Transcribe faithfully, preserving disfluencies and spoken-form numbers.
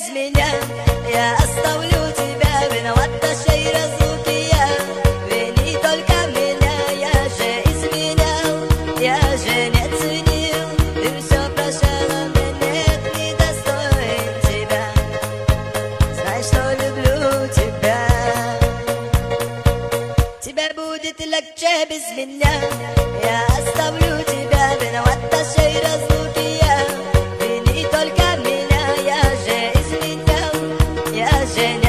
без меня. Я оставлю тебя, виноват нашей разлуки я. Вини только меня, я же изменял, я же не ценил. Ты все прощала, мне нет, не достоин тебя. Знай, что люблю тебя. Тебе будет легче без меня. Я оставлю тебя, виноват нашей разлуки я. Вини только меня, я же изменял, я же не